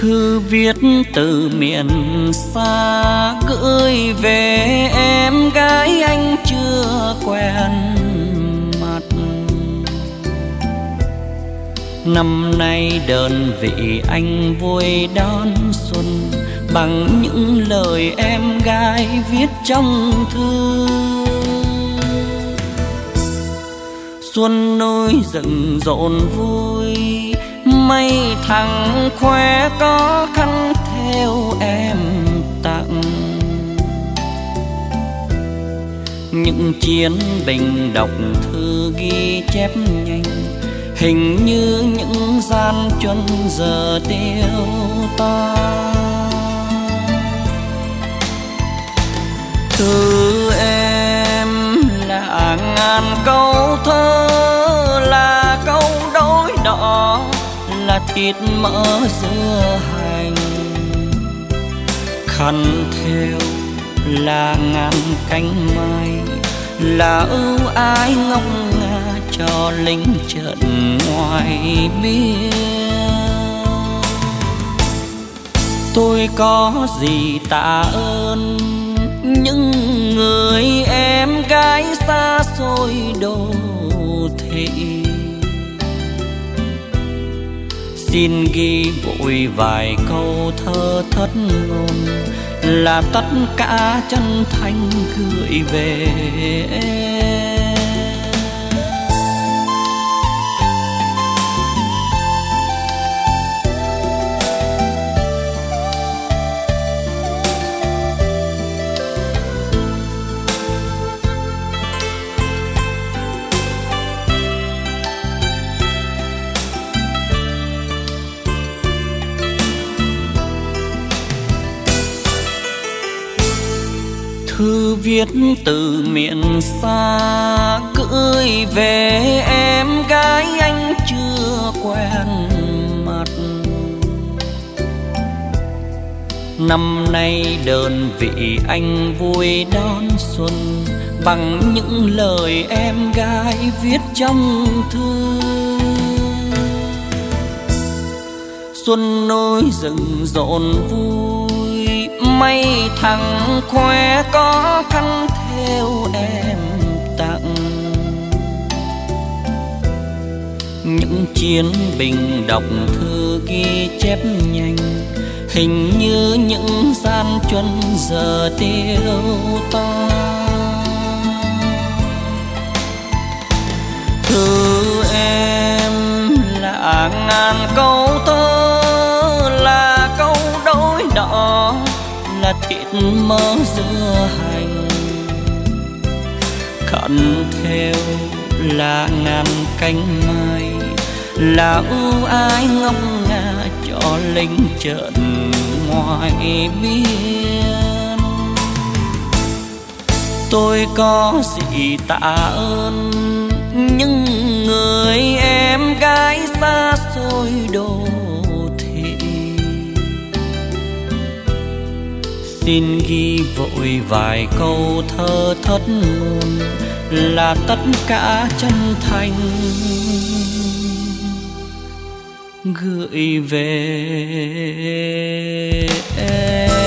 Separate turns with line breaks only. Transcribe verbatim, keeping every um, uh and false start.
Thư viết từ miền xa gửi về em gái anh chưa quen mặt. Năm nay đơn vị anh vui đón xuân bằng những lời em gái viết trong thư. Xuân núi rừng rộn vui, mây thẳng khoe có khăn theo em tặng. Những chiến binh đọc thư ghi chép nhanh, hình như những gian chuân giờ tiêu tan. Thư em là ngàn câu thơ, là câu đối đỏ, là thịt mỡ dưa hành. Khăn theo là ngàn cánh mai, là ưu ái ngọc ngà cho lính trận ngoài biên. Tôi có gì tạ ơn những người em gái xa xôi đô thị. Xin ghi vội vài câu thơ thất ngôn, là tất cả chân thành gửi về em. Thư viết từ miền xa gửi về em gái anh chưa quen mặt. Năm nay đơn vị anh vui đón xuân bằng những lời em gái viết trong thư. Xuân núi rừng rộn vui, mây thẳng khoe có khăn theo em tặng. Những chiến binh đọc thư ghi chép nhanh, hình như những gian chuân giờ tiêu tan. Thư em là ngàn câu thơ, là câu đối đỏ, là thịt mỡ dưa hành. Khăn theo là ngàn cánh mai, là ưu ái ngọc ngà cho lính trận ngoài biên. Tôi có gì tạ ơn những người em gái xa xôi đô thị. Xin ghi vội vài câu thơ thất ngôn, là tất cả chân thành gửi về em.